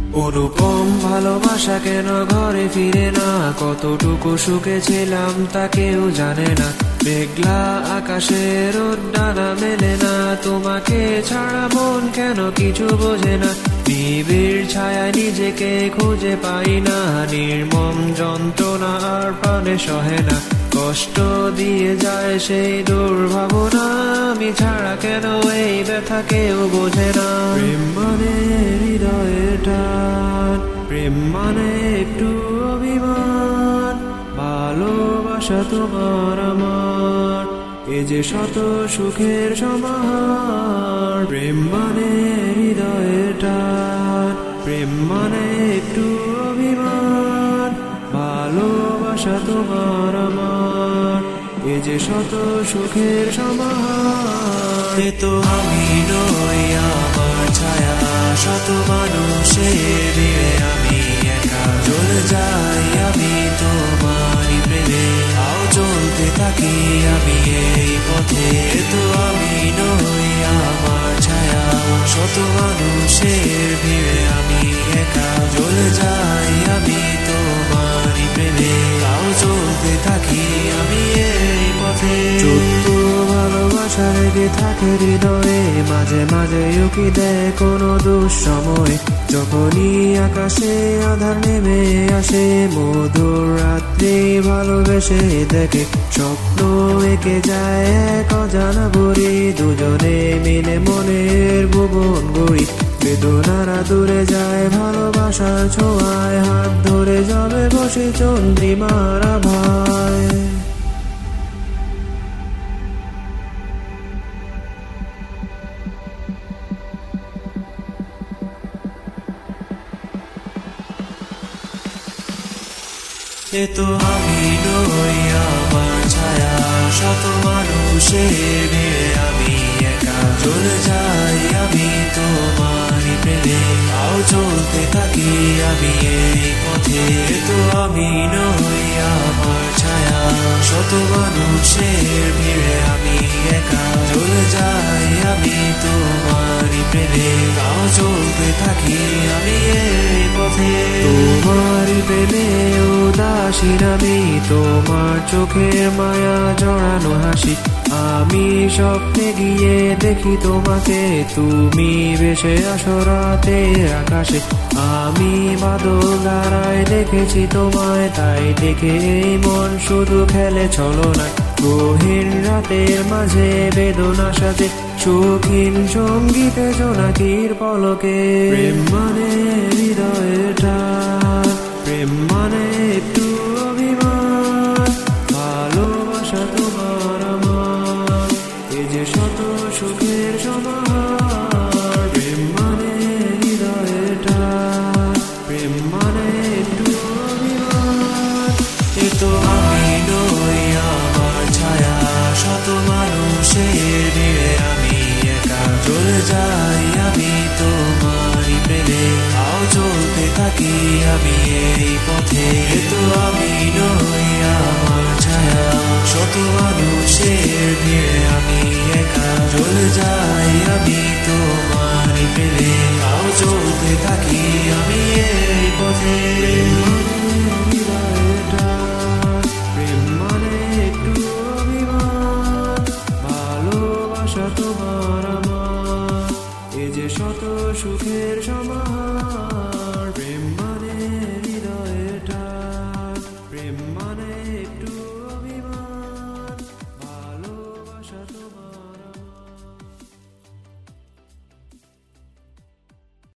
অনুপম ভালোবাসা কেন ঘরে ফিরে না, কতটুকু সুখে ছিলাম তা কেউ জানে না। মেঘলা আকাশে রোদ ডানা মেলে না, তোমাকে ছাড়া মন কেন কিছু বোঝে না। নিবিড় ছায়ায় নিজেকে খুঁজে পাই না, নির্মম যন্ত্রণা আর প্রাণে সহে না। কষ্ট দিয়ে যায় সেই দুর্ভাবনা, আমি ছাড়া কেন এই ব্যথা কেউ বোঝে না। প্রেম মানে হৃদয়ের টান, প্রেম মানে একটু অভিমান, ভালোবাসা তোমার আমার এ যে শত সুখের সমাহার। প্রেম মানে হৃদয়ের টান, প্রেম মানে একটু অভিমান, ভালোবাসা তোমার আমার এ যে শত সুখের সমাহার। এ তো আমি নই, আমার ছায়া শত মানুষের ভিড়ে আমি একা চলে যাই, আমি তোমারই প্রেমে আও চলতে থাকি আমি এই পথে। এ তো আমি নই, আমার ছায়া শত মানুষের ভিড়ে আমি একা চলে যাই, আমি তোমারই প্রেমে আও চলতে থাকি আমি এই পথে। ছোট্ট ভালোবাসা রেগে থাকে হৃদয়ে, মাঝে মাঝে উকি দেয় কোনো দুঃসময়। যখনই আকাশে আধার নেমে আসে, মধুর রাত্রি ভালোবেসে দেখে স্বপ্ন এঁকে যায় এক অজানা বুড়ি। দুজনে মিলে মনের ভুবন গড়ি, বেদনারা দূরে যায় ভালোবাসার ছোঁয়ায়। হাত ধরে যাবে বসে চন্দ্রিমার আভায়। এ তো আমি নই, আমার ছায়া শত মানুষের ভিড়ে আমি একা চলে যাই, আমি তোমারই প্রেমে আও চলতে থাকি আমি এই পথে। এ তো আমি নই, আমার ছায়া শত মানুষের ভিড়ে আমি একা চলে যাই, আমি তোমারই প্রেমে আও চলতে থাকি আমি এই পথে। তোমারই প্রেমে উদাসীন আমি, তোমার চোখের মায়া জড়ানো হাসি। আমি স্বপ্নে গিয়ে দেখি তোমাকে, তুমি ভেসে আসো রাতের আকাশে। আমি বাদল ধারায় দেখেছি তোমায়, তাই দেখে এই মন শুধু খেলে ছলনায়। গহীন রাতের মাঝে বেদনার সাথে শৌখিন সঙ্গীতে জোনাকির পলকে। প্রেম মানে হৃদয়ের টান, প্রেম মানে একটু অভিমান, ভালোবাসা তোমার আমার এ যে শত সুখের সমাহার। প্রেম মানে হৃদয়ের টান, প্রেম মানে একটু অভিমান। এ তো আমি নই, আমার ছায়া শত মানুষের ভিড়ে আমি একা চলে যাই, আমি তোমারই প্রেমে আও চলতে থাকি আমি এই পথে। এ তো আমি নই, আমার ছায়া শত মানুষের ভিড়ে আমি একা চলে যাই, আমি তোমারই প্রেমে আও চলতে থাকি আমি এই পথে। প্রেম মানে একটু অভিমান, ভালোবাসা তোমার আমার এ যে শত সুখের সমাহার।